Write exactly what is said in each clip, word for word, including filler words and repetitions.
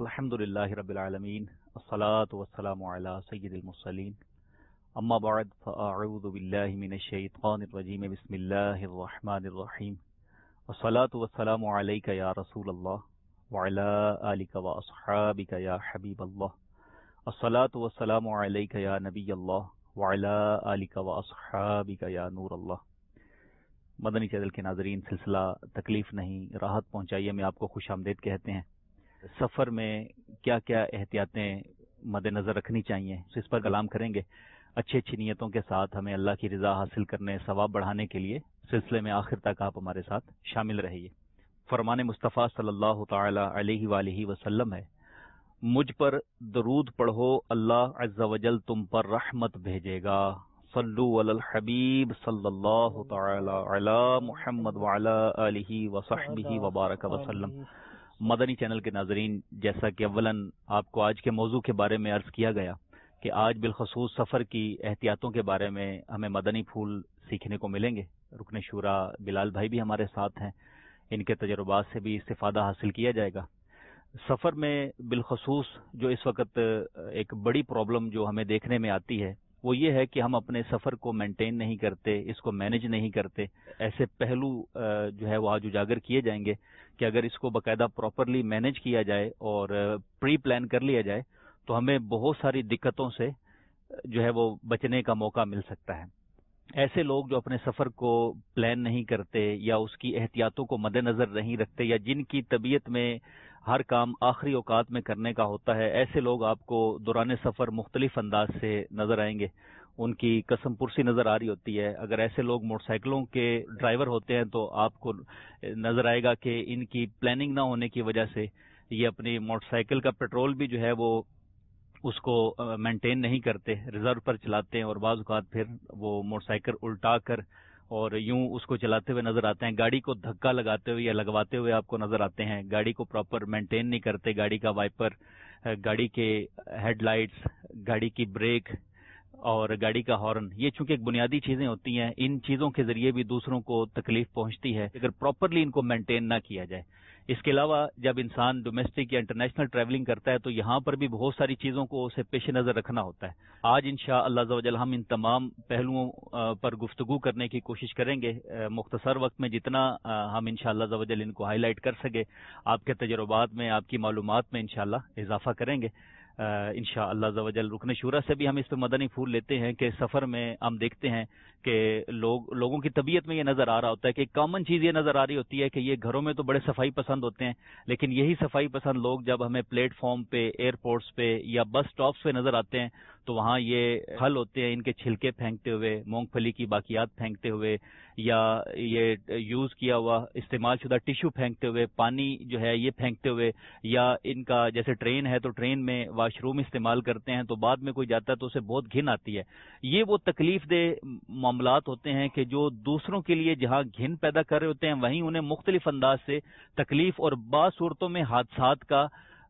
الحمد للہ رب العالمین الصلاۃ والسلام علی سید المرسلین اما بعد فاعوذ باللہ من الشیطان الرجیم بسم اللہ الرحمن الرحیم والصلاۃ والسلام علیک یا رسول اللہ وعلی آلک واصحابک یا حبیب اللہ الصلاۃ والسلام علیک یا نبی اللہ وعلی آلک واصحابک یا نور اللہ۔ مدنی چینل کے ناظرین، سلسلہ تکلیف نہیں راحت پہنچائیے میں آپ کو خوش آمدید کہتے ہیں۔ سفر میں کیا کیا احتیاطیں مد نظر رکھنی چاہیے اس پر کلام کریں گے۔ اچھی اچھی نیتوں کے ساتھ ہمیں اللہ کی رضا حاصل کرنے، ثواب بڑھانے کے لیے سلسلے میں آخر تک آپ ہمارے ساتھ شامل رہیے۔ فرمان مصطفیٰ صلی اللہ تعالی علیہ وآلہ وسلم ہے، مجھ پر درود پڑھو اللہ عز و جل تم پر رحمت بھیجے گا۔ صلو علی الحبیب صلی اللہ تعالی علی محمد وعلی آلہ وصحبہ وبارک وسلم۔ مدنی چینل کے ناظرین، جیسا کہ اولاً آپ کو آج کے موضوع کے بارے میں عرض کیا گیا کہ آج بالخصوص سفر کی احتیاطوں کے بارے میں ہمیں مدنی پھول سیکھنے کو ملیں گے۔ رکن شورا بلال بھائی بھی ہمارے ساتھ ہیں، ان کے تجربات سے بھی استفادہ حاصل کیا جائے گا۔ سفر میں بالخصوص جو اس وقت ایک بڑی پرابلم جو ہمیں دیکھنے میں آتی ہے وہ یہ ہے کہ ہم اپنے سفر کو مینٹین نہیں کرتے، اس کو مینج نہیں کرتے۔ ایسے پہلو جو ہے وہ آج اجاگر کیے جائیں گے کہ اگر اس کو باقاعدہ پراپرلی مینج کیا جائے اور پری پلان کر لیا جائے تو ہمیں بہت ساری دقتوں سے جو ہے وہ بچنے کا موقع مل سکتا ہے۔ ایسے لوگ جو اپنے سفر کو پلان نہیں کرتے یا اس کی احتیاطوں کو مد نظر نہیں رکھتے یا جن کی طبیعت میں ہر کام آخری اوقات میں کرنے کا ہوتا ہے، ایسے لوگ آپ کو دوران سفر مختلف انداز سے نظر آئیں گے۔ ان کی قسم پرسی نظر آ رہی ہوتی ہے۔ اگر ایسے لوگ موٹر سائیکلوں کے ڈرائیور ہوتے ہیں تو آپ کو نظر آئے گا کہ ان کی پلاننگ نہ ہونے کی وجہ سے یہ اپنی موٹر سائیکل کا پیٹرول بھی جو ہے وہ اس کو مینٹین نہیں کرتے، ریزرو پر چلاتے ہیں، اور بعض اوقات پھر وہ موٹر سائیکل الٹا کر اور یوں اس کو چلاتے ہوئے نظر آتے ہیں، گاڑی کو دھکا لگاتے ہوئے یا لگواتے ہوئے آپ کو نظر آتے ہیں، گاڑی کو پراپر مینٹین نہیں کرتے، گاڑی کا وائپر، گاڑی کے ہیڈ لائٹس، گاڑی کی بریک اور گاڑی کا ہارن، یہ چونکہ ایک بنیادی چیزیں ہوتی ہیں، ان چیزوں کے ذریعے بھی دوسروں کو تکلیف پہنچتی ہے اگر پراپرلی ان کو مینٹین نہ کیا جائے۔ اس کے علاوہ جب انسان ڈومیسٹک یا انٹرنیشنل ٹریولنگ کرتا ہے تو یہاں پر بھی بہت ساری چیزوں کو اسے پیش نظر رکھنا ہوتا ہے۔ آج انشاءاللہ عز و جل ہم ان تمام پہلوؤں پر گفتگو کرنے کی کوشش کریں گے، مختصر وقت میں جتنا ہم انشاءاللہ عز و جل ان کو ہائی لائٹ کر سکے، آپ کے تجربات میں، آپ کی معلومات میں انشاءاللہ اضافہ کریں گے انشاءاللہ عز و جل۔ رکن شورا سے بھی ہم اس پہ مدنی پھول لیتے ہیں کہ سفر میں ہم دیکھتے ہیں کہ لوگ لوگوں کی طبیعت میں یہ نظر آ رہا ہوتا ہے کہ ایک کامن چیز یہ نظر آ رہی ہوتی ہے کہ یہ گھروں میں تو بڑے صفائی پسند ہوتے ہیں، لیکن یہی صفائی پسند لوگ جب ہمیں پلیٹ فارم پہ، ایئرپورٹس پہ یا بس سٹاپس پہ نظر آتے ہیں تو وہاں یہ پھل ہوتے ہیں ان کے چھلکے پھینکتے ہوئے، مونگ پھلی کی باقیات پھینکتے ہوئے، یا یہ یوز کیا ہوا استعمال شدہ ٹیشو پھینکتے ہوئے، پانی جو ہے یہ پھینکتے ہوئے، یا ان کا جیسے ٹرین ہے تو ٹرین میں واش روم استعمال کرتے ہیں تو بعد میں کوئی جاتا ہے تو اسے بہت گھن آتی ہے۔ یہ وہ تکلیف دہ معاملات ہوتے ہیں کہ جو دوسروں کے لیے جہاں گھن پیدا کر رہے ہوتے ہیں وہیں انہیں مختلف انداز سے تکلیف اور بعض صورتوں میں حادثات کا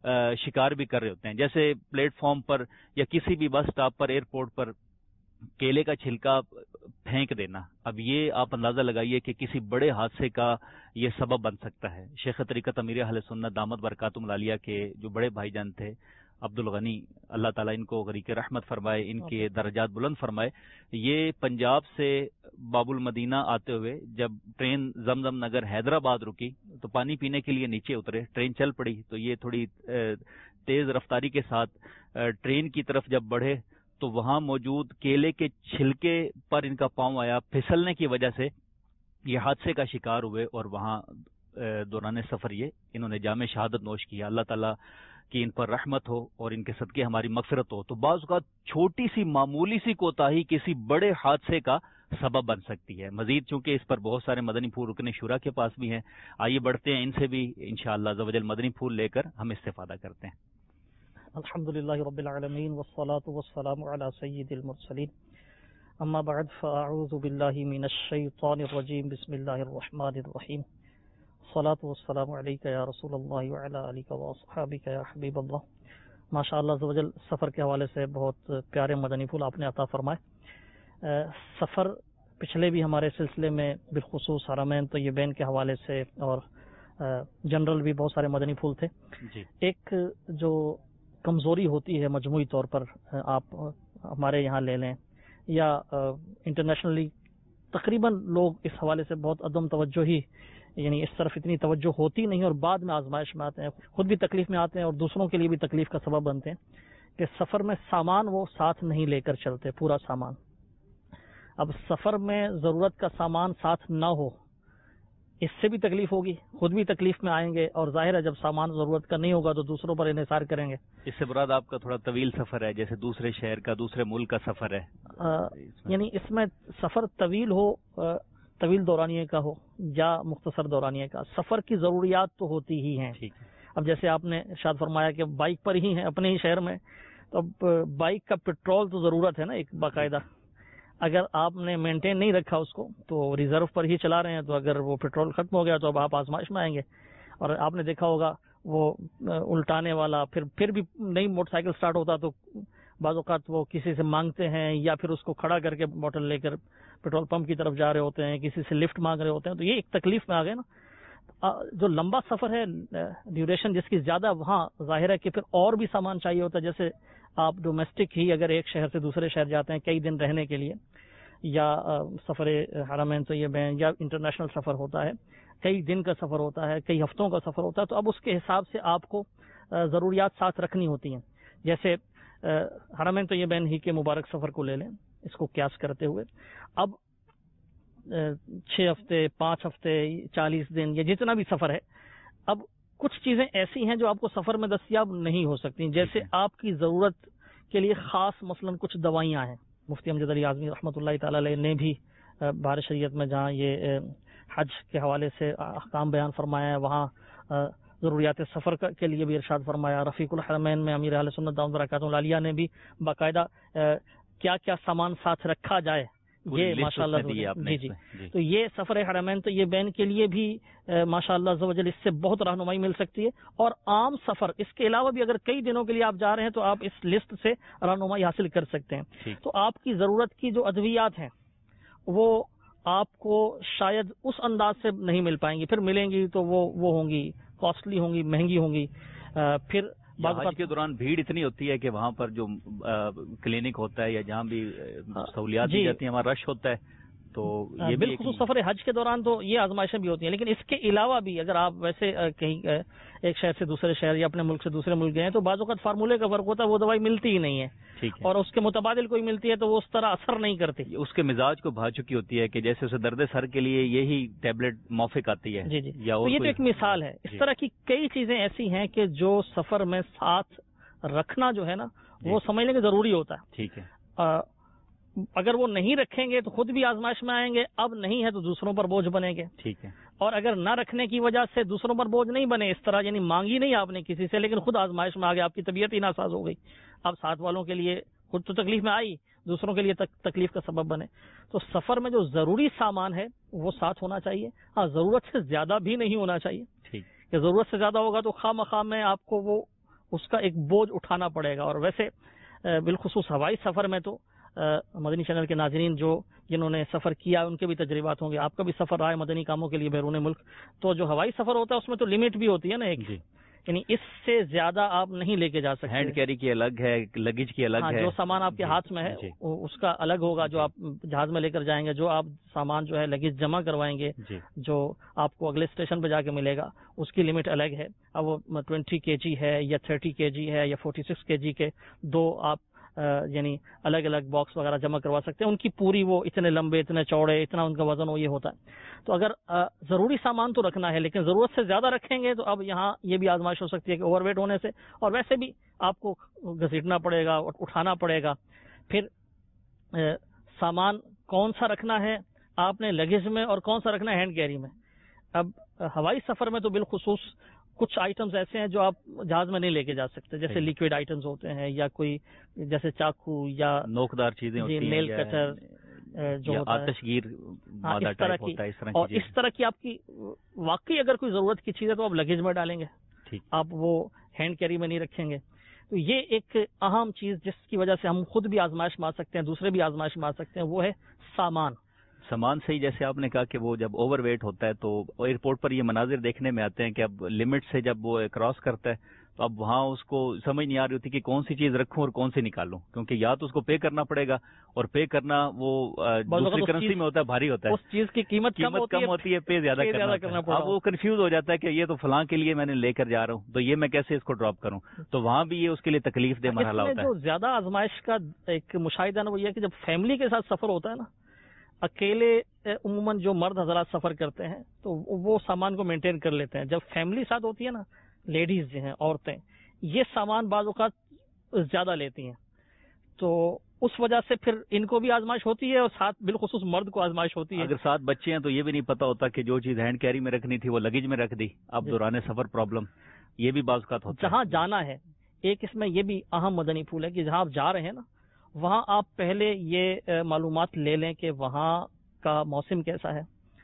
شکار بھی کر رہے ہوتے ہیں۔ جیسے پلیٹ فارم پر یا کسی بھی بس سٹاپ پر، ایئرپورٹ پر کیلے کا چھلکا پھینک دینا، اب یہ آپ اندازہ لگائیے کہ کسی بڑے حادثے کا یہ سبب بن سکتا ہے۔ شیخ طریقت امیر اہل سنت دامت برکاتہم العالیہ کے جو بڑے بھائی جان تھے عبد الغنی، اللہ تعالیٰ ان کو غریق رحمت فرمائے، ان کے درجات بلند فرمائے، یہ پنجاب سے باب المدینہ آتے ہوئے جب ٹرین زمزم نگر حیدرآباد رکی تو پانی پینے کے لیے نیچے اترے، ٹرین چل پڑی تو یہ تھوڑی تیز رفتاری کے ساتھ ٹرین کی طرف جب بڑھے تو وہاں موجود کیلے کے چھلکے پر ان کا پاؤں آیا، پھسلنے کی وجہ سے یہ حادثے کا شکار ہوئے اور وہاں دوران سفر یہ انہوں نے جام شہادت نوش کیا۔ اللہ تعالیٰ کہ ان پر رحمت ہو اور ان کے صدقے ہماری مغفرت ہو۔ تو بعض اوقات چھوٹی سی معمولی سی کوتاہی کسی بڑے حادثے کا سبب بن سکتی ہے۔ مزید چونکہ اس پر بہت سارے مدنی پھول رکن شورا کے پاس بھی ہیں، آئیے بڑھتے ہیں ان سے بھی انشاءاللہ عز و جل مدنی پھول لے کر ہم استفادہ کرتے ہیں۔ الحمدللہ رب العالمین والصلاة والسلام علی سید المرسلین، اما بعد فاعوذ باللہ من الشیطان الرجیم، بسم اللہ الرحمن الرحیم، الصلاة والسلام علیک یا رسول اللہ وعلی آلک واصحابک یا حبیب اللہ۔ ماشاء اللہ عز و جل سفر کے حوالے سے بہت پیارے مدنی پھول آپ نے عطا فرمائے۔ سفر پچھلے بھی ہمارے سلسلے میں بالخصوص حرمین طیبین کے حوالے سے اور جنرل بھی بہت سارے مدنی پھول تھے. جی. ایک جو کمزوری ہوتی ہے مجموعی طور پر آپ ہمارے یہاں لے لیں یا انٹرنیشنلی تقریباً لوگ اس حوالے سے بہت عدم توجہ ہی یعنی اس طرف اتنی توجہ ہوتی نہیں اور بعد میں آزمائش میں آتے ہیں, خود بھی تکلیف میں آتے ہیں اور دوسروں کے لیے بھی تکلیف کا سبب بنتے ہیں کہ سفر میں سامان وہ ساتھ نہیں لے کر چلتے, پورا سامان. اب سفر میں ضرورت کا سامان ساتھ نہ ہو اس سے بھی تکلیف ہوگی, خود بھی تکلیف میں آئیں گے اور ظاہر ہے جب سامان ضرورت کا نہیں ہوگا تو دوسروں پر انحصار کریں گے. اس سے مراد آپ کا تھوڑا طویل سفر ہے, جیسے دوسرے شہر کا دوسرے ملک کا سفر ہے, یعنی اس میں سفر طویل ہو, طویل دورانیے کا ہو یا مختصر دورانیے کا, سفر کی ضروریات تو ہوتی ہی ہیں. اب جیسے آپ نے ارشاد فرمایا کہ بائک پر ہی ہیں اپنے ہی شہر میں, تو اب بائک کا پیٹرول تو ضرورت ہے نا ایک باقاعدہ. اگر آپ نے مینٹین نہیں رکھا اس کو تو ریزرو پر ہی چلا رہے ہیں, تو اگر وہ پیٹرول ختم ہو گیا تو اب آپ آزمائش میں آئیں گے. اور آپ نے دیکھا ہوگا وہ الٹانے والا پھر پھر بھی نئی موٹر سائیکل سٹارٹ ہوتا تو بعض اوقات وہ کسی سے مانگتے ہیں یا پھر اس کو کھڑا کر کے بوٹل لے کر پیٹرول پمپ کی طرف جا رہے ہوتے ہیں, کسی سے لفٹ مانگ رہے ہوتے ہیں, تو یہ ایک تکلیف میں آ گئے نا. جو لمبا سفر ہے ڈیوریشن جس کی زیادہ, وہاں ظاہر ہے کہ پھر اور بھی سامان چاہیے ہوتا ہے. جیسے آپ ڈومیسٹک ہی اگر ایک شہر سے دوسرے شہر جاتے ہیں کئی دن رہنے کے لیے, یا سفر حرمین طیبین یا انٹرنیشنل سفر ہوتا ہے, کئی دن کا سفر ہوتا ہے, کئی ہفتوں کا سفر ہوتا ہے, تو اب اس کے حساب سے آپ کو ضروریات ساتھ رکھنی ہوتی ہیں. جیسے حرمین طیبین ہی کے مبارک سفر کو لے لیں, اس کو قیاس کرتے ہوئے اب چھ ہفتے پانچ ہفتے چالیس دن یا جتنا بھی سفر ہے, اب کچھ چیزیں ایسی ہیں جو آپ کو سفر میں دستیاب نہیں ہو سکتی. جیسے آپ کی ضرورت کے لیے خاص مثلاً کچھ دوائیاں ہیں. مفتی امجد علی اعظمی رحمۃ اللہ تعالی علیہ نے بھی بہار شریعت میں جہاں یہ حج کے حوالے سے احکام بیان فرمایا ہے, وہاں ضروریات سفر کے لیے بھی ارشاد فرمایا. رفیق الحرمین میں امیر اہل سنت دامت برکاتہ العالیہ نے بھی باقاعدہ کیا کیا سامان ساتھ رکھا جائے یہ ماشاء اللہ جی جی تو یہ سفر حرمین تو یہ بین کے لیے بھی ماشاء اللہ عز و جل اس سے بہت رہنمائی مل سکتی ہے. اور عام سفر اس کے علاوہ بھی اگر کئی دنوں کے لیے آپ جا رہے ہیں تو آپ اس لسٹ سے رہنمائی حاصل کر سکتے ہیں. تو آپ کی ضرورت کی جو ادویات ہیں وہ آپ کو شاید اس انداز سے نہیں مل پائیں گی, پھر ملیں گی تو وہ وہ ہوں گی کاسٹلی ہوں گی, مہنگی ہوں گی. پھر حج کے دوران بھیڑ اتنی ہوتی ہے کہ وہاں پر جو کلینک ہوتا ہے یا جہاں بھی سہولیات دی جاتی ہیں وہاں رش ہوتا ہے. تو یہ بالخصوص سفر حج کے دوران تو یہ آزمائشیں بھی ہوتی ہیں. لیکن اس کے علاوہ بھی اگر آپ ویسے کہیں ایک شہر سے دوسرے شہر یا اپنے ملک سے دوسرے ملک گئے ہیں تو بعض اوقات فارمولے کا فرق ہوتا ہے, وہ دوائی ملتی ہی نہیں ہے, اور اس کے متبادل کوئی ملتی ہے تو وہ اس طرح اثر نہیں کرتی. اس کے مزاج کو بھا چکی ہوتی ہے کہ جیسے اسے درد سر کے لیے یہی ٹیبلٹ موافق آتی ہے. جی جی تو یہ تو ایک مثال ہے. اس طرح کی کئی چیزیں ایسی ہیں کہ جو سفر میں ساتھ رکھنا جو ہے نا وہ سمجھنے کے ضروری ہوتا ہے. ٹھیک ہے. اگر وہ نہیں رکھیں گے تو خود بھی آزمائش میں آئیں گے, اب نہیں ہے تو دوسروں پر بوجھ بنیں گے. ٹھیک ہے. اور اگر نہ رکھنے کی وجہ سے دوسروں پر بوجھ نہیں بنے, اس طرح یعنی مانگی نہیں آپ نے کسی سے لیکن خود آزمائش میں آ گیا, آپ کی طبیعت ہی ناساز ہو گئی, اب ساتھ والوں کے لیے خود تو تکلیف میں آئی, دوسروں کے لیے تکلیف کا سبب بنے. تو سفر میں جو ضروری سامان ہے وہ ساتھ ہونا چاہیے. ہاں ضرورت سے زیادہ بھی نہیں ہونا چاہیے. ٹھیک. کہ ضرورت سے زیادہ ہوگا تو خواہ مخواہ میں آپ کو وہ اس کا ایک بوجھ اٹھانا پڑے گا. اور ویسے بالخصوص ہوائی سفر میں تو مدنی چینل کے ناظرین جو جنہوں نے سفر کیا ان کے بھی تجربات ہوں گے, آپ کا بھی سفر رہا ہے مدنی کاموں کے لیے بیرون ملک, تو جو ہوائی سفر ہوتا ہے اس میں تو لمٹ بھی ہوتی ہے نا ایک, یعنی اس سے زیادہ آپ نہیں لے کے جا سکتے. ہینڈ کیری کی الگ ہے, لگیج کی الگ ہے, جو سامان آپ کے ہاتھ میں ہے اس کا الگ ہوگا, جو آپ جہاز میں لے کر جائیں گے, جو آپ سامان جو ہے لگیج جمع کروائیں گے جو آپ کو اگلے اسٹیشن پہ جا کے ملے گا اس کی لمٹ الگ ہے. اب وہ ٹوینٹی کے جی ہے یا تھرٹی کے جی ہے یا فورٹی سکس کے جی کے دو آپ یعنی الگ الگ باکس وغیرہ جمع کروا سکتے ہیں. ان کی پوری وہ اتنے لمبے اتنے چوڑے اتنا ان کا وزن ہو یہ ہوتا ہے. تو اگر ضروری سامان تو رکھنا ہے لیکن ضرورت سے زیادہ رکھیں گے تو اب یہاں یہ بھی آزمائش ہو سکتی ہے کہ اوور ویٹ ہونے سے, اور ویسے بھی آپ کو گھسیٹنا پڑے گا, اٹھانا پڑے گا. پھر سامان کون سا رکھنا ہے آپ نے لگیج میں اور کون سا رکھنا ہے ہینڈ کیری میں. اب ہوائی سفر میں تو بالخصوص کچھ آئٹمز ایسے ہیں جو آپ جہاز میں نہیں لے کے جا سکتے, جیسے لیکوڈ آئٹمز ہوتے ہیں یا کوئی جیسے چاقو یا نوکدار چیزیں ہوتی ہیں, نیل کٹر جو ہوتا ہے, آتش گیر مادہ ٹائپ ہوتا ہے, اس طرح کی. اور اس طرح کی آپ کی واقعی اگر کوئی ضرورت کی چیز ہے تو آپ لگیج میں ڈالیں گے, آپ وہ ہینڈ کیری میں نہیں رکھیں گے. تو یہ ایک اہم چیز جس کی وجہ سے ہم خود بھی آزمائش میں آ سکتے ہیں, دوسرے بھی آزمائش میں آ سکتے ہیں, وہ ہے سامان. سامان سے ہی جیسے آپ نے کہا کہ وہ جب اوور ویٹ ہوتا ہے تو ایئرپورٹ پر یہ مناظر دیکھنے میں آتے ہیں کہ اب لمٹ سے جب وہ کراس کرتا ہے تو اب وہاں اس کو سمجھ نہیں آ رہی ہوتی کہ کون سی چیز رکھوں اور کون سی نکالوں، کیونکہ یا تو اس کو پے کرنا پڑے گا، اور پے کرنا وہ دوسری کرنسی میں ہوتا ہے، بھاری ہوتا ہے، اس چیز کی قیمت قیمت کم ہوتی ہے، پے زیادہ کرنا پڑتا ہے۔ اب وہ کنفیوز ہو جاتا ہے کہ یہ تو فلاں کے لیے میں نے لے کر جا رہا ہوں، تو یہ میں کیسے اس کو ڈراپ کروں، تو وہاں بھی یہ اس کے لیے تکلیف دہ مرحلہ ہوتا ہے۔ جو زیادہ آزمائش کا ایک مشاہدہ نا وہ یہ ہے کہ جب فیملی کے ساتھ سفر ہوتا ہے نا، اکیلے عموماً جو مرد حضرات سفر کرتے ہیں تو وہ سامان کو مینٹین کر لیتے ہیں، جب فیملی ساتھ ہوتی ہے نا، لیڈیز جو ہیں، عورتیں، یہ سامان بعض اوقات زیادہ لیتی ہیں، تو اس وجہ سے پھر ان کو بھی آزمائش ہوتی ہے اور ساتھ بالخصوص مرد کو آزمائش ہوتی ہے۔ اگر ساتھ بچے ہیں تو یہ بھی نہیں پتا ہوتا کہ جو چیز ہینڈ کیری میں رکھنی تھی وہ لگیج میں رکھ دی، اب دوران سفر پرابلم، یہ بھی بعض اوقات ہوتا ہے۔ جہاں جانا ہے، ایک اس میں یہ بھی اہم مدنی پھول ہے کہ جہاں آپ جا رہے ہیں نا، وہاں آپ پہلے یہ معلومات لے لیں کہ وہاں کا موسم کیسا ہے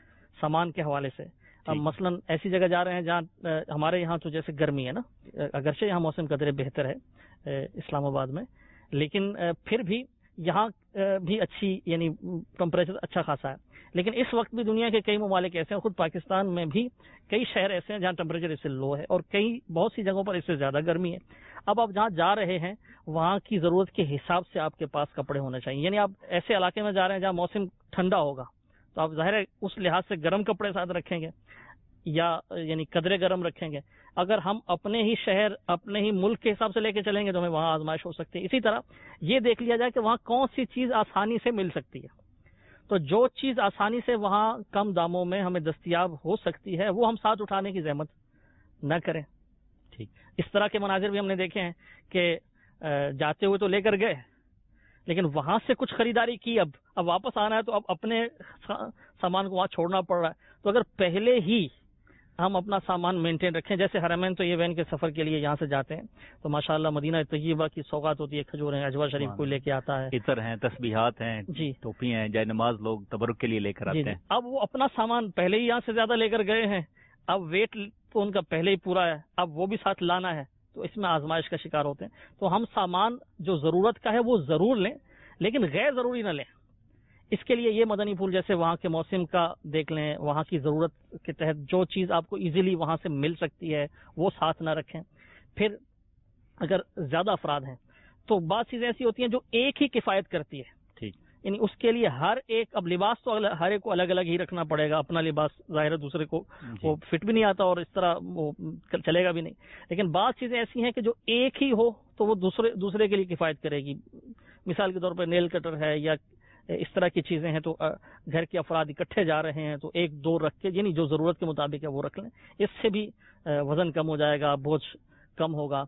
سامان کے حوالے سے۔ مثلا ایسی جگہ جا رہے ہیں جہاں ہمارے یہاں تو جیسے گرمی ہے نا، اگرچہ یہاں موسم قدرے بہتر ہے اسلام آباد میں، لیکن پھر بھی یہاں بھی اچھی یعنی ٹمپریچر اچھا خاصا ہے، لیکن اس وقت بھی دنیا کے کئی ممالک ایسے ہیں، خود پاکستان میں بھی کئی شہر ایسے ہیں جہاں ٹمپریچر اس سے لو ہے اور کئی بہت سی جگہوں پر اس سے زیادہ گرمی ہے۔ اب آپ جہاں جا رہے ہیں وہاں کی ضرورت کے حساب سے آپ کے پاس کپڑے ہونے چاہیے، یعنی آپ ایسے علاقے میں جا رہے ہیں جہاں موسم ٹھنڈا ہوگا تو آپ ظاہر ہے اس لحاظ سے گرم کپڑے ساتھ رکھیں گے یا یعنی قدرے گرم رکھیں گے۔ اگر ہم اپنے ہی شہر اپنے ہی ملک کے حساب سے لے کے چلیں گے تو ہمیں وہاں آزمائش ہو سکتی ہے۔ اسی طرح یہ دیکھ لیا جائے کہ وہاں کون سی چیز آسانی سے مل سکتی ہے، تو جو چیز آسانی سے وہاں کم داموں میں ہمیں دستیاب ہو سکتی ہے وہ ہم ساتھ اٹھانے کی زحمت نہ کریں۔ ٹھیک، اس طرح کے مناظر بھی ہم نے دیکھے ہیں کہ جاتے ہوئے تو لے کر گئے لیکن وہاں سے کچھ خریداری کی، اب اب واپس آنا ہے تو اب اپنے سامان کو وہاں چھوڑنا پڑ رہا ہے۔ تو اگر پہلے ہی ہم اپنا سامان مینٹین رکھیں، جیسے حرمین تو یہ وین کے سفر کے لیے یہاں سے جاتے ہیں تو ماشاءاللہ مدینہ طیبہ کی سوغات ہوتی ہے، کھجور ہیں، اجوا شریف کو لے کے آتا ہے، عطر ہیں، تسبیحات ہیں، جی ٹوپی ہیں، جائے نماز لوگ تبرک کے لیے لے کر آتے ہیں۔ اب وہ اپنا سامان پہلے ہی یہاں سے زیادہ لے کر گئے ہیں، اب ویٹ تو ان کا پہلے ہی پورا ہے، اب وہ بھی ساتھ لانا ہے، تو اس میں آزمائش کا شکار ہوتے ہیں۔ تو ہم سامان جو ضرورت کا ہے وہ ضرور لیں لیکن غیر ضروری نہ لیں۔ اس کے لیے یہ مدنی پھول جیسے وہاں کے موسم کا دیکھ لیں، وہاں کی ضرورت کے تحت جو چیز آپ کو ایزیلی وہاں سے مل سکتی ہے وہ ساتھ نہ رکھیں۔ پھر اگر زیادہ افراد ہیں تو بعض چیزیں ایسی ہوتی ہیں جو ایک ہی کفایت کرتی ہے، ٹھیک، یعنی اس کے لیے ہر ایک، اب لباس تو ہر ایک کو الگ الگ ہی رکھنا پڑے گا، اپنا لباس ظاہر ہے دوسرے کو وہ فٹ بھی نہیں آتا اور اس طرح وہ چلے گا بھی نہیں، لیکن بعض چیزیں ایسی ہیں کہ جو ایک ہی ہو تو وہ دوسرے دوسرے کے لیے کفایت کرے گی۔ مثال کے طور پر نیل کٹر ہے یا اس طرح کی چیزیں ہیں، تو گھر کے افراد اکٹھے جا رہے ہیں تو ایک دو رکھ کے، یعنی جو ضرورت کے مطابق ہے وہ رکھ لیں، اس سے بھی وزن کم ہو جائے گا، بوجھ کم ہوگا۔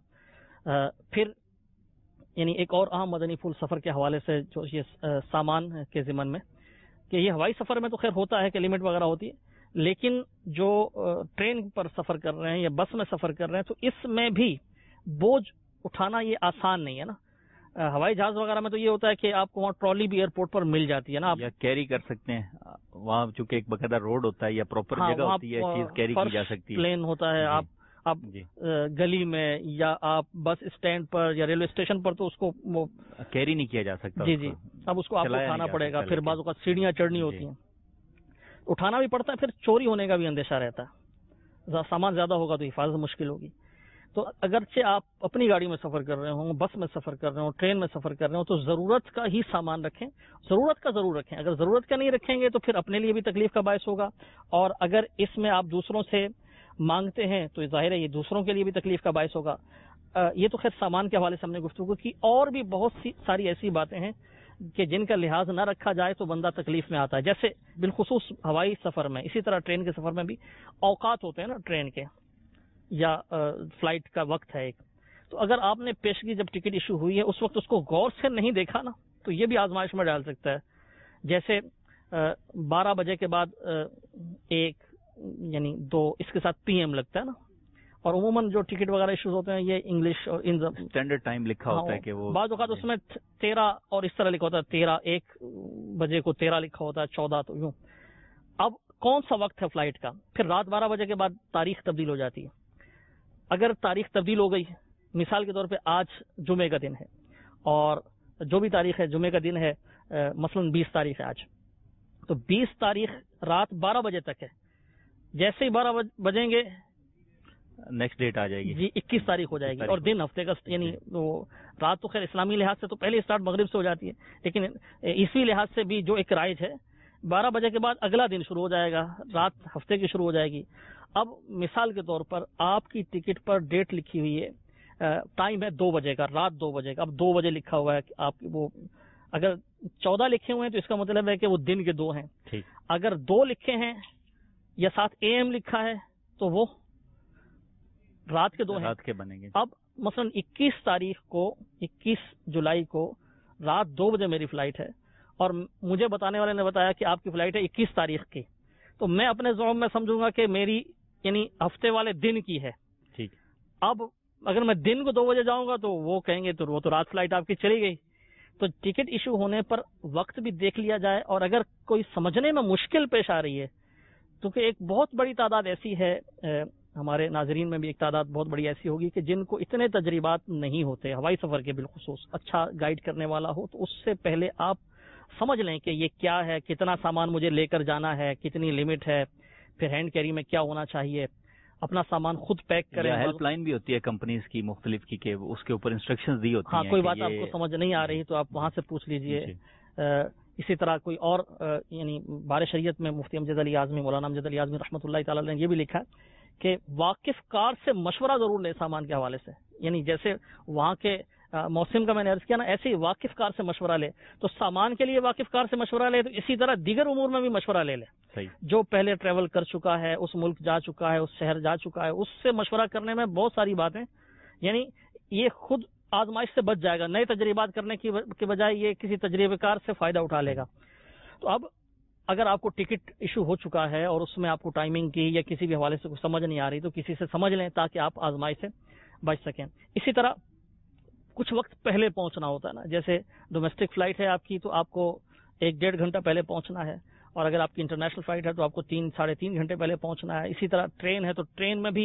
پھر یعنی ایک اور اہم مدنی پھول سفر کے حوالے سے جو یہ سامان کے ضمن میں کہ یہ ہوائی سفر میں تو خیر ہوتا ہے کہ لمٹ وغیرہ ہوتی ہے، لیکن جو ٹرین پر سفر کر رہے ہیں یا بس میں سفر کر رہے ہیں تو اس میں بھی بوجھ اٹھانا یہ آسان نہیں ہے نا۔ ہوائی جہاز وغیرہ میں تو یہ ہوتا ہے کہ آپ کو وہاں ٹرالی بھی ایئرپورٹ پر مل جاتی ہے نا، آپ یا کیری کر سکتے ہیں، وہاں چونکہ ایک باقاعدہ روڈ ہوتا ہے یا پراپر جگہ ہوتی ہے، چیز کیری کی جا سکتی ہے، پلین ہوتا ہے، آپ آپ گلی میں یا آپ بس اسٹینڈ پر یا ریلوے اسٹیشن پر تو اس کو وہ کیری نہیں کیا جا سکتا، جی جی اب اس کو آپ کو اٹھانا پڑے گا، پھر بعض اوقات سیڑھیاں چڑھنی ہوتی ہیں، اٹھانا بھی پڑتا ہے، پھر چوری ہونے کا بھی اندیشہ رہتا ہے، سامان زیادہ ہوگا تو حفاظت مشکل ہوگی۔ تو اگرچہ آپ اپنی گاڑی میں سفر کر رہے ہوں، بس میں سفر کر رہے ہوں، ٹرین میں سفر کر رہے ہوں، تو ضرورت کا ہی سامان رکھیں، ضرورت کا ضرور رکھیں۔ اگر ضرورت کا نہیں رکھیں گے تو پھر اپنے لیے بھی تکلیف کا باعث ہوگا، اور اگر اس میں آپ دوسروں سے مانگتے ہیں تو ظاہر ہے یہ دوسروں کے لیے بھی تکلیف کا باعث ہوگا۔ یہ تو خیر سامان کے حوالے سے ہم نے گفتگو کی، اور بھی بہت سی ساری ایسی باتیں ہیں کہ جن کا لحاظ نہ رکھا جائے تو بندہ تکلیف میں آتا ہے، جیسے بالخصوص ہوائی سفر میں، اسی طرح ٹرین کے سفر میں بھی اوقات ہوتے ہیں نا ٹرین کے یا فلائٹ کا وقت ہے ایک، تو اگر آپ نے پیشگی جب ٹکٹ ایشو ہوئی ہے اس وقت اس کو غور سے نہیں دیکھا نا تو یہ بھی آزمائش میں ڈال سکتا ہے۔ جیسے بارہ بجے کے بعد ایک یعنی دو اس کے ساتھ پی ایم لگتا ہے نا، اور عموماً جو ٹکٹ وغیرہ ایشوز ہوتے ہیں یہ انگلش اور اسٹینڈرڈ ٹائم لکھا ہوتا ہے کہ وہ بعض اوقات اس میں تیرہ اور اس طرح لکھا ہوتا ہے، تیرہ ایک بجے کو تیرہ لکھا ہوتا ہے، چودہ تو یوں۔ اب کون سا وقت ہے فلائٹ کا؟ پھر رات بارہ بجے کے بعد تاریخ تبدیل ہو جاتی ہے۔ اگر تاریخ تبدیل ہو گئی، مثال کے طور پہ آج جمعے کا دن ہے اور جو بھی تاریخ ہے جمعے کا دن ہے، مثلا بیس تاریخ ہے آج، تو بیس تاریخ رات بارہ بجے تک ہے. جیسے ہی بارہ بجیں گے نیکسٹ ڈیٹ آ جائے گی جی اکیس تاریخ ہو جائے گی. اور دن ہفتے کا یعنی وہ رات تو خیر اسلامی لحاظ سے تو پہلے اسٹارٹ مغرب سے ہو جاتی ہے, لیکن عیسوی لحاظ سے بھی جو ایک رائج ہے بارہ بجے کے بعد اگلا دن شروع ہو جائے گا, رات ہفتے کی شروع ہو جائے گی. اب مثال کے طور پر آپ کی ٹکٹ پر ڈیٹ لکھی ہوئی ہے, ٹائم ہے دو بجے کا, رات دو بجے کا. اب دو بجے لکھا ہوا ہے کہ آپ وہ اگر چودہ لکھے ہوئے ہیں تو اس کا مطلب ہے کہ وہ دن کے دو ہیں. اگر دو لکھے ہیں یا ساتھ اے ایم لکھا ہے تو وہ رات کے دو ہیں, رات کے بنیں گے. اب مثلا اکیس تاریخ کو اکیس جولائی کو رات دو بجے میری فلائٹ ہے اور مجھے بتانے والے نے بتایا کہ آپ کی فلائٹ ہے اکیس تاریخ کی, تو میں اپنے زوم میں سمجھوں گا کہ میری یعنی ہفتے والے دن کی ہے. ٹھیک. اب اگر میں دن کو دو بجے جاؤں گا تو وہ کہیں گے تو وہ تو رات فلائٹ آپ کی چلی گئی. تو ٹکٹ ایشو ہونے پر وقت بھی دیکھ لیا جائے, اور اگر کوئی سمجھنے میں مشکل پیش آ رہی ہے کیونکہ ایک بہت بڑی تعداد ایسی ہے, ہمارے ناظرین میں بھی ایک تعداد بہت بڑی ایسی ہوگی کہ جن کو اتنے تجربات نہیں ہوتے ہوائی سفر کے, بالخصوص اچھا گائیڈ کرنے والا ہو, تو اس سے پہلے آپ سمجھ لیں کہ یہ کیا ہے, کتنا سامان مجھے لے کر جانا ہے, کتنی لمٹ ہے, پھر ہینڈ کیری میں کیا ہونا چاہیے, اپنا سامان خود پیک کریں. ہیلپ لائن بھی ہوتی ہے کمپنیز کی مختلف کی کہ اس کے اوپر انسٹرکشنز دی ہوتی ہیں. ہاں, کوئی بات آپ کو سمجھ نہیں آ رہی تو آپ وہاں سے پوچھ لیجئے. اسی طرح کوئی اور یعنی بار شریعت میں مفتی امجد علی اعظمی, مولانا امجد علی اعظمی رحمۃ اللہ تعالی نے یہ بھی لکھا کہ واقف کار سے مشورہ ضرور لے سامان کے حوالے سے. یعنی جیسے وہاں کے موسم کا میں نے عرض کیا نا, ایسے ہی واقف کار سے مشورہ لے. تو سامان کے لیے واقف کار سے مشورہ لے, تو اسی طرح دیگر امور میں بھی مشورہ لے لے. صحیح. جو پہلے ٹریول کر چکا ہے, اس ملک جا چکا ہے, اس شہر جا چکا ہے, اس سے مشورہ کرنے میں بہت ساری باتیں, یعنی یہ خود آزمائش سے بچ جائے گا. نئے تجربات کرنے کی بجائے یہ کسی تجربے کار سے فائدہ اٹھا لے گا. تو اب اگر آپ کو ٹکٹ ایشو ہو چکا ہے اور اس میں آپ کو ٹائمنگ کی یا کسی بھی حوالے سے کچھ سمجھ نہیں آ رہی, تو کسی سے سمجھ لیں تاکہ آپ آزمائش سے بچ سکیں. اسی طرح کچھ وقت پہلے پہنچنا ہوتا ہے نا, جیسے ڈومیسٹک فلائٹ ہے آپ کی تو آپ کو ایک ڈیڑھ گھنٹہ پہلے پہنچنا ہے, اور اگر آپ کی انٹرنیشنل فلائٹ ہے تو آپ کو تین ساڑھے تین گھنٹے پہلے پہنچنا ہے. اسی طرح ٹرین ہے تو ٹرین میں بھی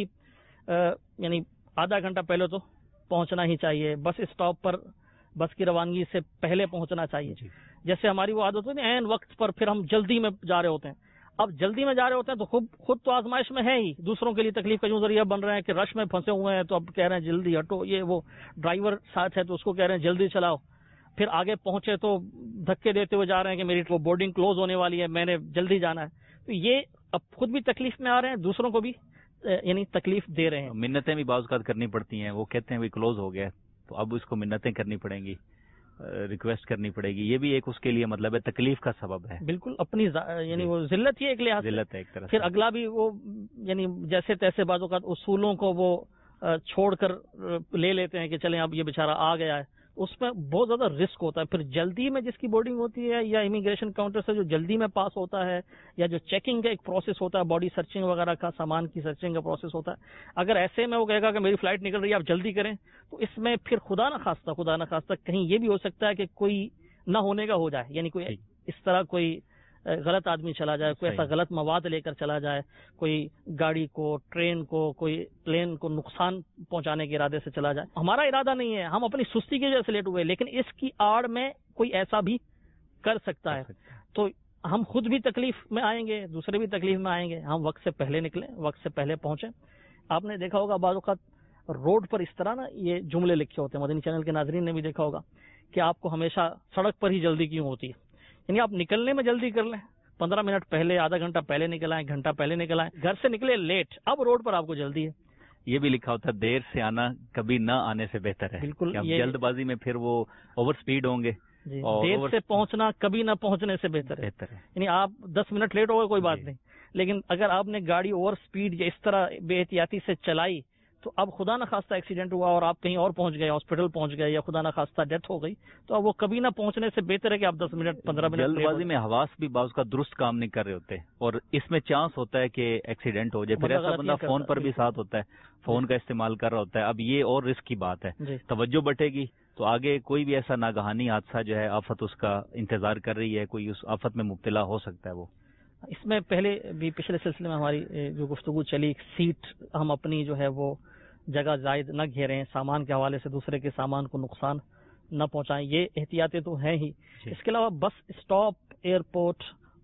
یعنی آدھا گھنٹہ پہلے تو پہنچنا ہی چاہیے. بس اسٹاپ پر بس کی روانگی سے پہلے پہنچنا چاہیے. جیسے ہماری وہ عادت ہوتی ہے عین وقت پر پھر ہم جلدی میں جا رہے ہوتے ہیں. اب جلدی میں جا رہے ہوتے ہیں تو خود خود تو آزمائش میں ہے ہی, دوسروں کے لیے تکلیف کا جو ذریعہ بن رہے ہیں کہ رش میں پھنسے ہوئے ہیں تو اب کہہ رہے ہیں جلدی ہٹو. یہ وہ ڈرائیور ساتھ ہے تو اس کو کہہ رہے ہیں جلدی چلاؤ. پھر آگے پہنچے تو دھکے دیتے ہوئے جا رہے ہیں کہ میری وہ بورڈنگ کلوز ہونے والی ہے, میں نے جلدی جانا ہے. تو یہ اب خود بھی تکلیف میں آ رہے ہیں, دوسروں کو بھی یعنی تکلیف دے رہے ہیں. منتیں بھی بعض اوقات کرنی پڑتی ہیں, وہ کہتے ہیں وہ کلوز ہو گیا تو اب اس کو منتیں کرنی پڑیں گی, ریکویسٹ کرنی پڑے گی. یہ بھی ایک اس کے لیے مطلب ہے تکلیف کا سبب ہے. بالکل اپنی یعنی وہ ذلت ہی ایک لحاظ ذلت ہے ایک طرح. پھر اگلا بھی وہ یعنی جیسے تیسے بعض اوقات اصولوں کو وہ چھوڑ کر لے لیتے ہیں کہ چلیں اب یہ بیچارہ آ گیا ہے, اس میں بہت زیادہ رسک ہوتا ہے. پھر جلدی میں جس کی بورڈنگ ہوتی ہے یا امیگریشن کاؤنٹر سے جو جلدی میں پاس ہوتا ہے, یا جو چیکنگ کا ایک پروسیس ہوتا ہے, باڈی سرچنگ وغیرہ کا, سامان کی سرچنگ کا پروسیس ہوتا ہے, اگر ایسے میں وہ کہے گا کہ میری فلائٹ نکل رہی ہے آپ جلدی کریں, تو اس میں پھر خدا نہ خواستہ خدا نہ خواستہ کہیں یہ بھی ہو سکتا ہے کہ کوئی نہ ہونے کا ہو جائے. یعنی کوئی اس طرح کوئی غلط آدمی چلا جائے, کوئی ایسا غلط مواد لے کر چلا جائے, کوئی گاڑی کو, ٹرین کو, کوئی پلین کو نقصان پہنچانے کے ارادے سے چلا جائے. ہمارا ارادہ نہیں ہے, ہم اپنی سستی کی وجہ سے لیٹ ہوئے, لیکن اس کی آڑ میں کوئی ایسا بھی کر سکتا ہے. تو ہم خود بھی تکلیف میں آئیں گے, دوسرے بھی تکلیف میں آئیں گے. ہم وقت سے پہلے نکلیں, وقت سے پہلے پہنچیں. آپ نے دیکھا ہوگا بعض اوقات روڈ پر اس طرح نا یہ جملے لکھے ہوتے ہیں, مدنی چینل کے ناظرین نے بھی دیکھا ہوگا کہ آپ کو ہمیشہ سڑک پر ہی جلدی کیوں ہوتی ہے. یعنی آپ نکلنے میں جلدی کر لیں, پندرہ منٹ پہلے, آدھا گھنٹہ پہلے نکل آئیں, گھنٹہ پہلے نکل آئیں, گھر سے نکلے لیٹ, اب روڈ پر آپ کو جلدی ہے. یہ بھی لکھا ہوتا ہے دیر سے آنا کبھی نہ آنے سے بہتر ہے. بالکل, جلد بازی میں پھر وہ اوور سپیڈ ہوں گے. جی, دیر سے پہنچنا کبھی نہ پہنچنے سے بہتر ہے. یعنی آپ دس منٹ لیٹ ہو گئے کوئی بات نہیں, لیکن اگر آپ نے گاڑی اوور سپیڈ یا اس طرح بے احتیاطی سے چلائی تو اب خدا نہ خواستہ ایکسیڈنٹ ہوا اور آپ کہیں اور پہنچ گئے, ہاسپٹل پہنچ گئے, یا خدا نہ خواستہ ڈیتھ ہو گئی, تو اب وہ کبھی نہ پہنچنے سے بہتر ہے کہ آپ دس منٹ پندرہ منٹ. جلد بازی میں حواس بھی بعض کا درست کام نہیں کر رہے ہوتے, اور اس میں چانس ہوتا ہے کہ ایکسیڈنٹ ہو جائے. پھر ایسا بندہ فون پر بھی ساتھ ہوتا ہے, فون کا استعمال کر رہا ہوتا ہے. اب یہ اور رسک کی بات ہے, توجہ بٹے گی تو آگے کوئی بھی ایسا ناگہانی حادثہ جو ہے, آفت اس کا انتظار کر رہی ہے, کوئی اس آفت میں مبتلا ہو سکتا ہے. وہ اس میں پہلے بھی پچھلے سلسلے میں ہماری جو گفتگو چلی, سیٹ ہم اپنی جو ہے وہ جگہ زائد نہ گھیریں, سامان کے حوالے سے دوسرے کے سامان کو نقصان نہ پہنچائیں, یہ احتیاطیں تو ہیں ہی. اس کے علاوہ بس اسٹاپ, ایئرپورٹ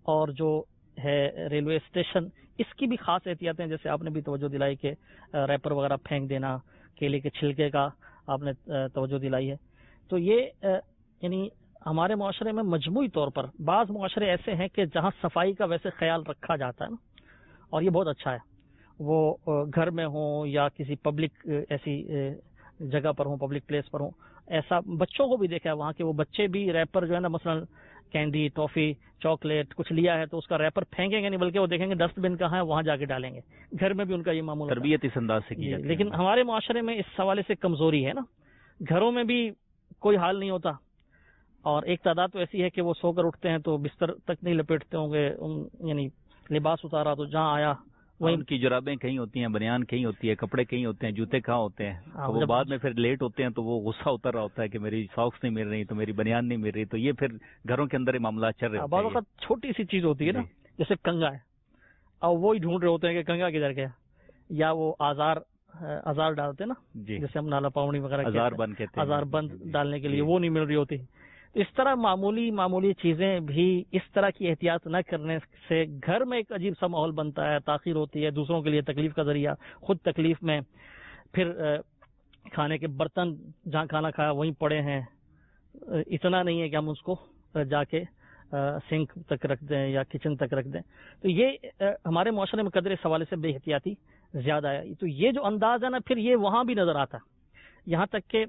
اور جو ہے ریلوے اسٹیشن، اس کی بھی خاص احتیاطیں، جیسے آپ نے بھی توجہ دلائی کہ ریپر وغیرہ پھینک دینا، کیلے کے چھلکے کا آپ نے توجہ دلائی ہے. تو یہ یعنی ہمارے معاشرے میں مجموعی طور پر بعض معاشرے ایسے ہیں کہ جہاں صفائی کا ویسے خیال رکھا جاتا ہے نا، اور یہ بہت اچھا ہے، وہ گھر میں ہوں یا کسی پبلک ایسی جگہ پر ہوں، پبلک پلیس پر ہوں. ایسا بچوں کو بھی دیکھا ہے وہاں کے وہ بچے بھی ریپر جو ہے نا، مثلا کینڈی، ٹافی، چاکلیٹ کچھ لیا ہے تو اس کا ریپر پھینکیں گے نہیں، بلکہ وہ دیکھیں گے ڈسٹ بن کہاں ہے وہاں جا کے ڈالیں گے. گھر میں بھی ان کا یہ معمول ہوتا ہے. تربیت اس انداز سے کی جاتی ہے. لیکن ہمارے معاشرے میں اس حوالے سے کمزوری ہے نا، گھروں میں بھی کوئی حال نہیں ہوتا، اور ایک تعداد تو ایسی ہے کہ وہ سو کر اٹھتے ہیں تو بستر تک نہیں لپیٹتے ہوں گے، یعنی لباس اتارا تو جہاں آیا وہیں ان کی جرابیں کہیں ہوتی ہیں، بنیان کہیں ہوتی ہے، کپڑے کہیں ہوتے ہیں، جوتے کہاں ہوتے ہیں. وہ بعد میں پھر لیٹ ہوتے ہیں تو وہ غصہ اتر رہا ہوتا ہے کہ میری ساکس نہیں مل رہی، تو میری بنیان نہیں مل رہی. تو یہ پھر گھروں کے اندر معاملات چل رہے ہیں. بعض اوقات چھوٹی سی چیز ہوتی ہے نا، جیسے کنگا ہے، اور وہی ڈھونڈ رہے ہوتے ہیں کہ کنگا کدھر گیا، یا وہ آزار آزار ڈالتے ہیں نا، جیسے ہم نالا پاؤنی وغیرہ آزار بند کہتے ہیں، آزار بند ڈالنے کے لیے وہ نہیں مل رہی ہوتی. اس طرح معمولی معمولی چیزیں بھی اس طرح کی احتیاط نہ کرنے سے گھر میں ایک عجیب سا ماحول بنتا ہے، تاخیر ہوتی ہے، دوسروں کے لیے تکلیف کا ذریعہ، خود تکلیف میں. پھر کھانے کے برتن جہاں کھانا کھایا وہیں پڑے ہیں، اتنا نہیں ہے کہ ہم اس کو جا کے سنک تک رکھ دیں یا کچن تک رکھ دیں. تو یہ ہمارے معاشرے میں قدر اس حوالے سے بے احتیاطی زیادہ ہے. تو یہ جو انداز ہے نا، پھر یہ وہاں بھی نظر آتا ہے. یہاں تک کہ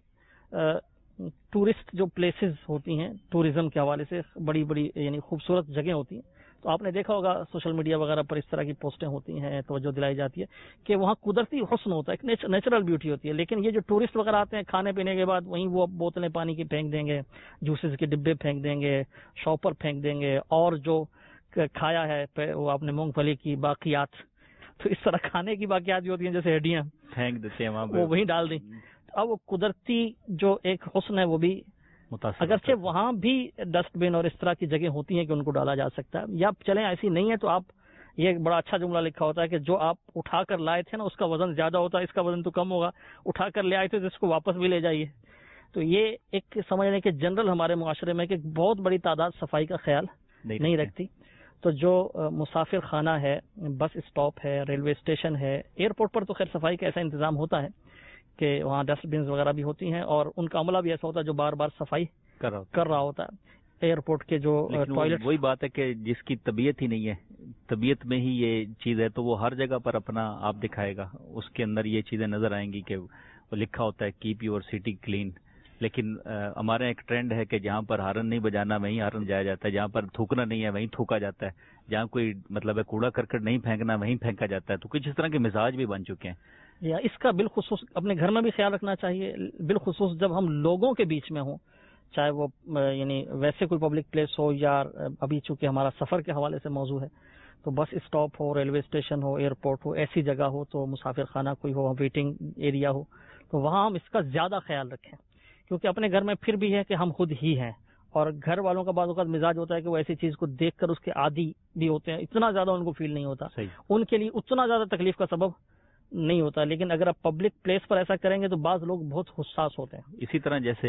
ٹورسٹ جو پلیسز ہوتی ہیں، ٹوریزم کے حوالے سے بڑی بڑی یعنی خوبصورت جگہیں ہوتی ہیں، تو آپ نے دیکھا ہوگا سوشل میڈیا وغیرہ پر اس طرح کی پوسٹیں ہوتی ہیں، توجہ دلائی جاتی ہے کہ وہاں قدرتی حسن ہوتا ہے، ایک نیچرل بیوٹی ہوتی ہے. لیکن یہ جو ٹورسٹ وغیرہ آتے ہیں کھانے پینے کے بعد وہیں وہ بوتلیں پانی کی پھینک دیں گے، جوسز کے ڈبے پھینک دیں گے، شاپر پھینک دیں گے، اور جو کھایا ہے وہ آپ نے مونگ پھلی کی باقیات، تو اس طرح کھانے کی باقیات بھی ہوتی ہیں جیسے ہڈیاں پھینک دیتے ہیں وہاں، وہ وہیں ڈال دیں. اب وہ قدرتی جو ایک حسن ہے وہ بھی متاثر، اگرچہ وہاں بھی ڈسٹ بن اور اس طرح کی جگہ ہوتی ہیں کہ ان کو ڈالا جا سکتا ہے. یا چلیں ایسی نہیں ہے تو آپ، یہ بڑا اچھا جملہ لکھا ہوتا ہے کہ جو آپ اٹھا کر لائے تھے نا اس کا وزن زیادہ ہوتا ہے، اس کا وزن تو کم ہوگا، اٹھا کر لے آئے تھے تو اس کو واپس بھی لے جائیے. تو یہ ایک سمجھ لیں کہ جنرل ہمارے معاشرے میں کہ بہت بڑی تعداد صفائی کا خیال نہیں رکھتی. تو جو مسافر خانہ ہے، بس اسٹاپ ہے، ریلوے اسٹیشن ہے، ایئرپورٹ پر تو خیر صفائی کا ایسا انتظام ہوتا ہے کہ وہاں ڈسٹ بنز وغیرہ بھی ہوتی ہیں، اور ان کا عملہ بھی ایسا ہوتا ہے جو بار بار صفائی کر رہا ہوتا ہے. ایئرپورٹ کے جو ٹوائلٹ، وہی بات ہے کہ جس کی طبیعت ہی نہیں ہے، طبیعت میں ہی یہ چیز ہے، تو وہ ہر جگہ پر اپنا آپ دکھائے گا، اس کے اندر یہ چیزیں نظر آئیں گی کہ وہ لکھا ہوتا ہے کیپ یور سٹی کلین. لیکن ہمارے ایک ٹرینڈ ہے کہ جہاں پر ہارن نہیں بجانا وہیں ہارن جایا جاتا ہے، جہاں پر تھوکنا نہیں ہے وہیں تھوکا جاتا ہے، جہاں کوئی مطلب ہے کوڑا کرکٹ نہیں پھینکنا وہیں پھینکا جاتا ہے. تو کچھ اس طرح کے مزاج بھی بن چکے ہیں. یا اس کا بالخصوص اپنے گھر میں بھی خیال رکھنا چاہیے، بالخصوص جب ہم لوگوں کے بیچ میں ہوں، چاہے وہ یعنی ویسے کوئی پبلک پلیس ہو یا ابھی چونکہ ہمارا سفر کے حوالے سے موضوع ہے تو بس اسٹاپ ہو، ریلوے اسٹیشن ہو، ایئرپورٹ ہو، ایسی جگہ ہو، تو مسافر خانہ کوئی ہو، ویٹنگ ایریا ہو، تو وہاں ہم اس کا زیادہ خیال رکھیں. کیونکہ اپنے گھر میں پھر بھی ہے کہ ہم خود ہی ہیں، اور گھر والوں کا بعض اوقات مزاج ہوتا ہے کہ وہ ایسی چیز کو دیکھ کر اس کے عادی بھی ہوتے ہیں، اتنا زیادہ ان کو فیل نہیں ہوتا، ان کے لیے اتنا زیادہ تکلیف کا سبب نہیں ہوتا. لیکن اگر آپ پبلک پلیس پر ایسا کریں گے تو بعض لوگ بہت حساس ہوتے ہیں. اسی طرح جیسے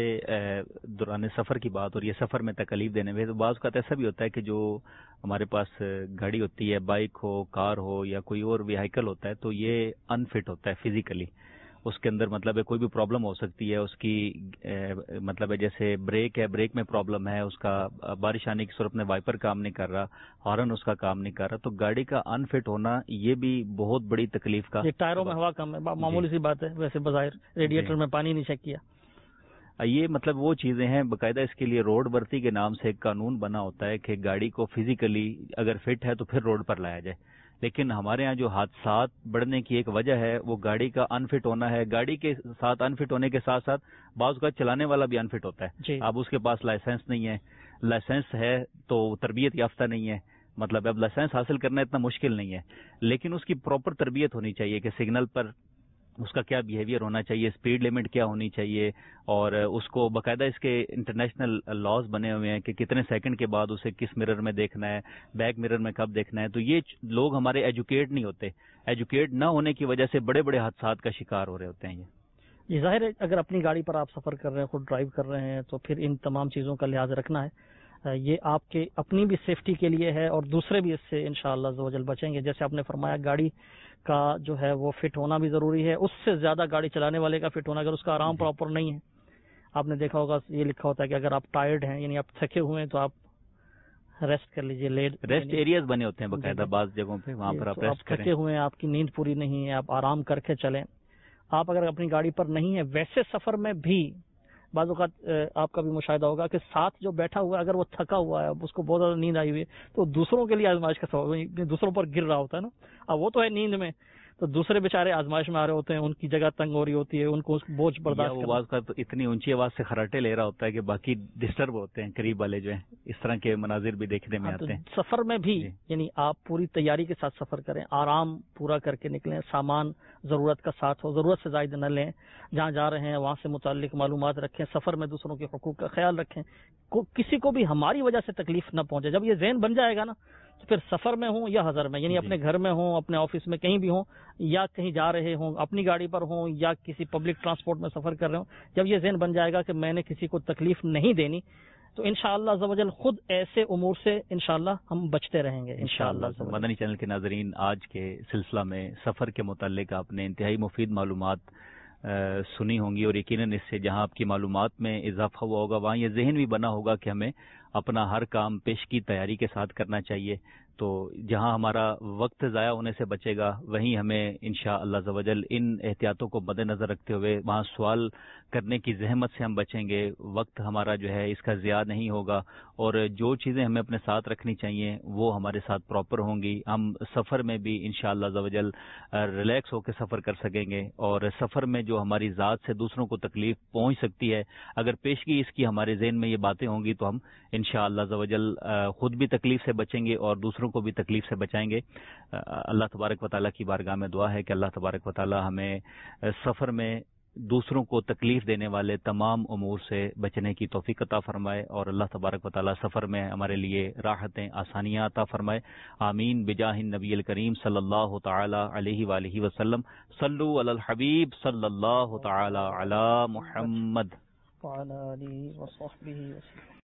دوران سفر کی بات اور یہ سفر میں تکلیف دینے میں، تو بعض کا ایسا بھی ہوتا ہے کہ جو ہمارے پاس گاڑی ہوتی ہے، بائک ہو، کار ہو یا کوئی اور وہیکل ہوتا ہے، تو یہ انفٹ ہوتا ہے فزیکلی. اس کے اندر مطلب ہے کوئی بھی پرابلم ہو سکتی ہے، اس کی مطلب ہے جیسے بریک ہے، بریک میں پرابلم ہے، اس کا بارش آنے کی صورت میں وائپر کام نہیں کر رہا، ہارن اس کا کام نہیں کر رہا. تو گاڑی کا انفٹ ہونا یہ بھی بہت بڑی تکلیف کا، ٹائروں میں ہوا کم ہے، معمولی سی بات ہے، ویسے بظاہر ریڈیٹر میں پانی نہیں چیک کیا. یہ مطلب وہ چیزیں ہیں، باقاعدہ اس کے لیے روڈ برتی کے نام سے ایک قانون بنا ہوتا ہے کہ گاڑی کو فزیکلی اگر فٹ ہے تو پھر روڈ پر لایا جائے. لیکن ہمارے ہاں جو حادثات بڑھنے کی ایک وجہ ہے وہ گاڑی کا انفٹ ہونا ہے. گاڑی کے ساتھ انفٹ ہونے کے ساتھ ساتھ بعض کا چلانے والا بھی انفٹ ہوتا ہے. جی. اب اس کے پاس لائسنس نہیں ہے، لائسنس ہے تو تربیت یافتہ نہیں ہے، مطلب اب لائسنس حاصل کرنا اتنا مشکل نہیں ہے، لیکن اس کی پراپر تربیت ہونی چاہیے کہ سگنل پر اس کا کیا بیہیویئر ہونا چاہیے، اسپیڈ لمٹ کیا ہونی چاہیے، اور اس کو باقاعدہ اس کے انٹرنیشنل لاز بنے ہوئے ہیں کہ کتنے سیکنڈ کے بعد اسے کس مرر میں دیکھنا ہے، بیک مرر میں کب دیکھنا ہے. تو یہ لوگ ہمارے ایجوکیٹ نہیں ہوتے، ایجوکیٹ نہ ہونے کی وجہ سے بڑے بڑے حادثات کا شکار ہو رہے ہوتے ہیں. یہ یہ ظاہر ہے اگر اپنی گاڑی پر آپ سفر کر رہے ہیں، خود ڈرائیو کر رہے ہیں، تو پھر ان تمام چیزوں کا لحاظ رکھنا ہے. یہ آپ کے اپنی بھی سیفٹی کے لیے ہے اور دوسرے بھی اس سے انشاءاللہ عز و جل بچیں گے. جیسے آپ نے فرمایا گاڑی کا جو ہے وہ فٹ ہونا بھی ضروری ہے, اس سے زیادہ گاڑی چلانے والے کا فٹ ہونا. اگر اس کا آرام پراپر نہیں ہے, آپ نے دیکھا ہوگا یہ لکھا ہوتا ہے کہ اگر آپ ٹائرڈ ہیں یعنی آپ تھکے ہوئے ہیں تو آپ ریسٹ کر لیجئے. ریسٹ ایریاز بنے ہوتے ہیں باقاعدہ بعض جگہوں پہ, وہاں پر آپ ریسٹ کریں. تھکے ہوئے ہیں, آپ کی نیند پوری نہیں ہے, آپ آرام کر کے چلیں. آپ اگر اپنی گاڑی پر نہیں ہے, ویسے سفر میں بھی بعض اوقات آپ کا بھی مشاہدہ ہوگا کہ ساتھ جو بیٹھا ہوا ہے اگر وہ تھکا ہوا ہے, اس کو بہت زیادہ نیند آئی ہوئی ہے, تو دوسروں کے لیے آزمائش کا سبب, دوسروں پر گر رہا ہوتا ہے نا. اب وہ تو ہے نیند میں, تو دوسرے بیچارے آزمائش میں آ رہے ہوتے ہیں, ان کی جگہ تنگ ہو رہی ہوتی ہے, ان کو بوجھ برداشت کرنا. آواز کا تو اتنی اونچی آواز سے خراٹے لے رہا ہوتا ہے کہ باقی ڈسٹرب ہوتے ہیں قریب والے جو ہیں. اس طرح کے مناظر بھی دیکھنے میں آتے ہیں. سفر میں بھی یعنی آپ پوری تیاری کے ساتھ سفر کریں, آرام پورا کر کے نکلیں, سامان ضرورت کا ساتھ ہو, ضرورت سے زائد نہ لیں. جہاں جا رہے ہیں وہاں سے متعلق معلومات رکھیں, سفر میں دوسروں کے حقوق کا خیال رکھیں, کسی کو بھی ہماری وجہ سے تکلیف نہ پہنچے. جب یہ ذہن بن جائے گا نا, تو پھر سفر میں ہوں یا حضر میں, یعنی اپنے گھر میں ہوں, اپنے آفس میں کہیں بھی ہوں, یا کہیں جا رہے ہوں, اپنی گاڑی پر ہوں یا کسی پبلک ٹرانسپورٹ میں سفر کر رہے ہوں, جب یہ ذہن بن جائے گا کہ میں نے کسی کو تکلیف نہیں دینی, تو انشاءاللہ عز و جل خود ایسے امور سے انشاءاللہ ہم بچتے رہیں گے انشاءاللہ. مدنی چینل کے ناظرین, آج کے سلسلہ میں سفر کے متعلق آپ نے انتہائی مفید معلومات سنی ہوں گی, اور یقیناً اس سے جہاں آپ کی معلومات میں اضافہ ہوا ہوگا وہاں یہ ذہن بھی بنا ہوگا کہ ہمیں اپنا ہر کام پیش کی تیاری کے ساتھ کرنا چاہیے. تو جہاں ہمارا وقت ضائع ہونے سے بچے گا, وہیں ہمیں انشاءاللہ عز و جل ان احتیاطوں کو مد نظر رکھتے ہوئے وہاں سوال کرنے کی زحمت سے ہم بچیں گے. وقت ہمارا جو ہے اس کا ضیاع نہیں ہوگا, اور جو چیزیں ہمیں اپنے ساتھ رکھنی چاہیے وہ ہمارے ساتھ پراپر ہوں گی. ہم سفر میں بھی انشاءاللہ عز و جل ریلیکس ہو کے سفر کر سکیں گے, اور سفر میں جو ہماری ذات سے دوسروں کو تکلیف پہنچ سکتی ہے, اگر پیشگی اس کی ہمارے ذہن میں یہ باتیں ہوں گی تو ہم انشاءاللہ عز و جل خود بھی تکلیف سے بچیں گے اور دوسروں کو بھی تکلیف سے بچائیں گے. اللہ تبارک و تعالیٰ کی بارگاہ میں دعا ہے کہ اللہ تبارک و تعالیٰ ہمیں سفر میں دوسروں کو تکلیف دینے والے تمام امور سے بچنے کی توفیق عطا فرمائے, اور اللہ تبارک و تعالیٰ سفر میں ہمارے لیے راحتیں آسانیاں عطا فرمائے. آمین بجاہ النبی الکریم صلی اللہ تعالی علیہ وآلہ وسلم. صلو علی الحبیب صلی اللہ تعالی علی محمد.